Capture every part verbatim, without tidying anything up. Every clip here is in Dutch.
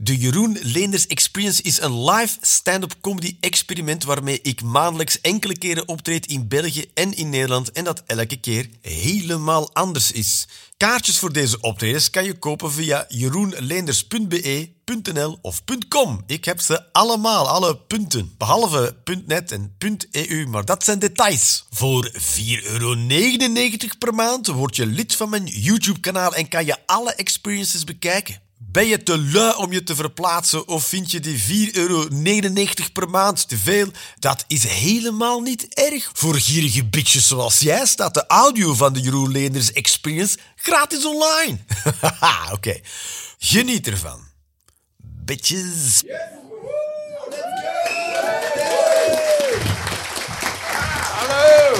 De Jeroen Leenders Experience is een live stand-up comedy experiment waarmee ik maandelijks enkele keren optreed in België en in Nederland en dat elke keer helemaal anders is. Kaartjes voor deze optredens kan je kopen via jeroenleenders punt b e, .nl of .com. Ik heb ze allemaal, alle punten. Behalve .net en .e u, maar dat zijn details. Voor vier euro negenennegentig per maand word je lid van mijn YouTube-kanaal en kan je alle experiences bekijken. Ben je te lui om je te verplaatsen of vind je die vier euro negenennegentig per maand te veel? Dat is helemaal niet erg. Voor gierige bitches zoals jij staat de audio van de Jeroen Leenders Experience gratis online. Haha, oké. Okay. Geniet ervan. Bitches. Yes. Hallo.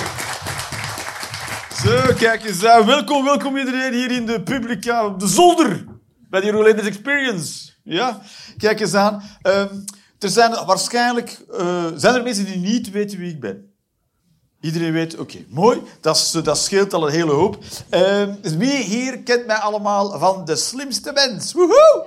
Zo, kijk eens aan. Welkom, welkom iedereen hier in de publica op de zolder. Bij de Jeroen Leenders Experience. Ja, kijk eens aan. Um, er zijn waarschijnlijk... Uh, zijn er mensen die niet weten wie ik ben? Iedereen weet, oké, okay, mooi. Dat, is, dat scheelt al een hele hoop. Um, wie hier kent mij allemaal van De Slimste Mens? Woehoe!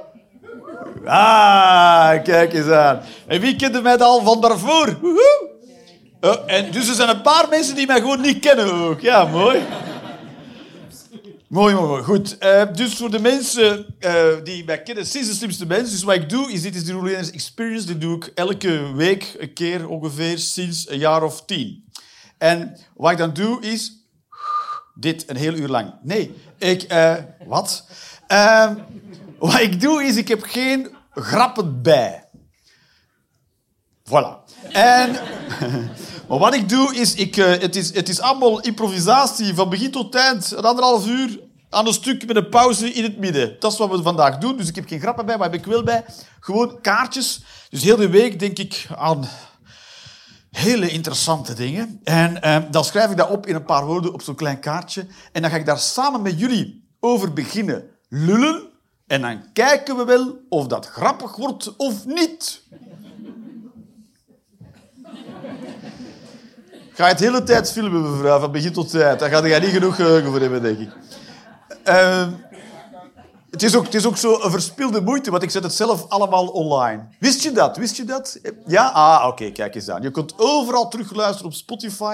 Ah, kijk eens aan. En wie kende mij al van daarvoor? Woehoe! Uh, en dus er zijn een paar mensen die mij gewoon niet kennen ook. Ja, mooi. Mooi, mooi, mooi. Goed. Uh, dus voor de mensen uh, die mij kennen sinds De Slimste Mens, dus wat ik doe, is dit is de Jeroen Leenders Experience. Dit doe ik elke week een keer ongeveer sinds een jaar of tien. En wat ik dan doe is... Dit, een heel uur lang. Nee, ik... Uh, wat? Uh, wat ik doe is, ik heb geen grappen bij. Voilà. En... Maar wat ik doe is, ik, uh, het is... Het is allemaal improvisatie, van begin tot eind. Een anderhalf uur aan een stuk met een pauze in het midden. Dat is wat we vandaag doen. Dus ik heb geen grappen bij, maar heb ik wel bij. Gewoon kaartjes. Dus heel de week denk ik aan hele interessante dingen. En uh, dan schrijf ik dat op in een paar woorden op zo'n klein kaartje. En dan ga ik daar samen met jullie over beginnen lullen. En dan kijken we wel of dat grappig wordt of niet. Ga je het hele tijd filmen, mevrouw, van begin tot eind. Daar ga je niet genoeg geheugen voor hebben, denk ik. Uh, het, is ook, het is ook zo een verspilde moeite, want ik zet het zelf allemaal online. Wist je dat? Wist je dat? Ja? Ah, oké, okay, kijk eens aan. Je kunt overal terugluisteren op Spotify.